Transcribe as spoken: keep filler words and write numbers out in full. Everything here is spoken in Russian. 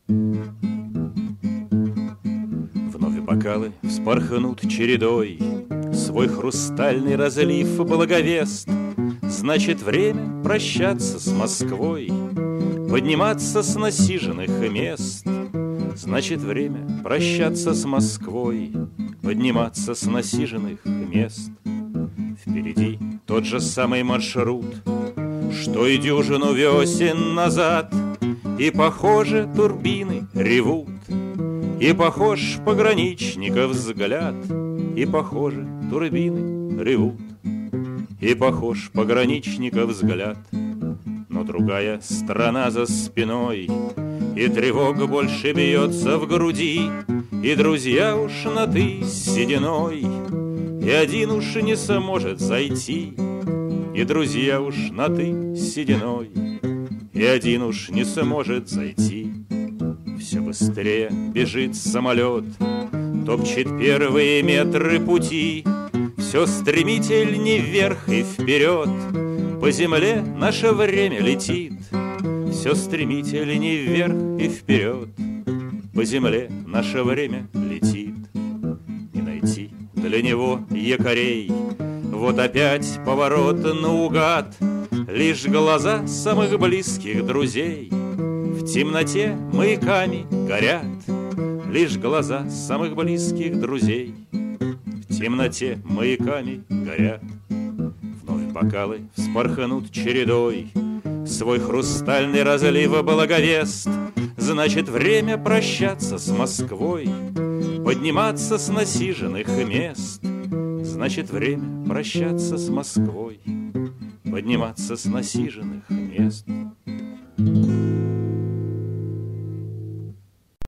Вновь бокалы вспорхнут чередой, свой хрустальный разлив благовест. Значит, время прощаться с Москвой, подниматься с насиженных мест. Значит, время прощаться с Москвой, подниматься с насиженных мест. Впереди тот же самый маршрут, что и дюжину весен назад. И, похоже, турбины ревут, и похож пограничников взгляд. И, похоже, турбины ревут, и похож пограничников взгляд. Но другая страна за спиной, и тревога больше бьется в груди. И друзья уж на «ты» с сединой, и один уж не сможет зайти. И друзья уж на «ты» с сединой, и один уж не сможет зайти. Все быстрее бежит самолет, топчет первые метры пути. Все стремительней вверх и вперед, по земле наше время летит. Все стремительней вверх и вперед, по земле наше время летит. Не найти для него якорей, вот опять поворот наугад. Лишь глаза самых близких друзей в темноте маяками горят. Лишь глаза самых близких друзей в темноте маяками горят. Вновь бокалы вспорхнут чередой, свой хрустальный разлив благовест. Значит, время прощаться с Москвой, подниматься с насиженных мест. Значит, время прощаться с Москвой, подниматься с насиженных мест.